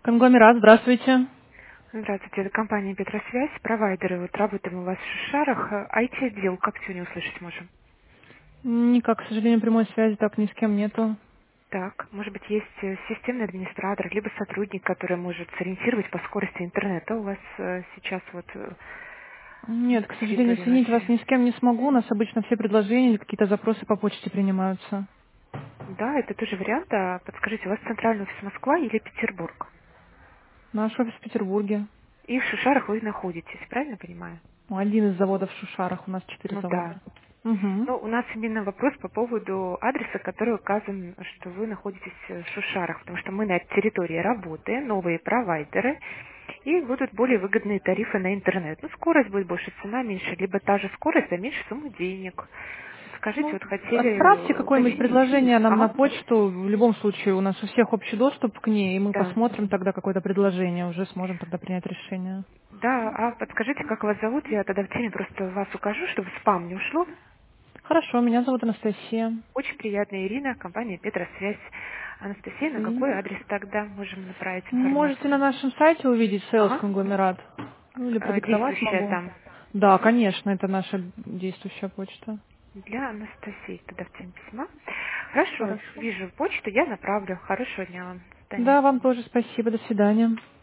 Конгломерат, здравствуйте. Здравствуйте, это компания Петросвязь, провайдеры. Вот работаем у вас в Шишарах. IT-отдел, как сегодня услышать можем? Никак, к сожалению, прямой связи так ни с кем нету. Так, может быть, есть системный администратор, либо сотрудник, который может сориентировать по скорости интернета у вас сейчас вот Нет, на к сожалению, территории соединить вас нашей. ни с кем не смогу. У нас обычно все предложения или какие-то запросы по почте принимаются. Да, это тоже вариант. А подскажите, у вас центральный офис Москва или Петербург? Наш офис в Петербурге. И в Шишарах вы находитесь, правильно понимаю? Один из заводов в Шушарах. У нас 4 Ну да. завода. Угу. Ну, у нас именно вопрос по поводу адреса, который указан, что вы находитесь в Шушарах, потому что мы на этой территории работаем, новые провайдеры, и будут более выгодные тарифы на интернет. Ну, скорость будет больше, цена меньше, либо та же скорость за меньшую сумму денег. Скажите, Ну, вот отправьте хотели какое-нибудь уточнить? предложение нам на Ага, почту. В любом случае, у нас у всех общий доступ к ней, и мы да. посмотрим тогда какое-то предложение, уже сможем тогда принять решение. Да, а подскажите, как вас зовут? Я тогда в теме просто вас укажу, чтобы в спам не ушло. Хорошо, меня зовут Анастасия. Очень приятно, Ирина, компания Петросвязь. Анастасия, на какой адрес тогда можем направить Можете на информацию? нашем сайте увидеть Sales Ага. конгломерат. Ну, или продиктовать Действующая могу. там. Да, конечно, это наша действующая почта. Для Анастасии тогда в теме письма. Хорошо, Хорошо. вижу почту, я направлю. Хорошего дня вам. До свидания. Да, вам тоже спасибо. До свидания.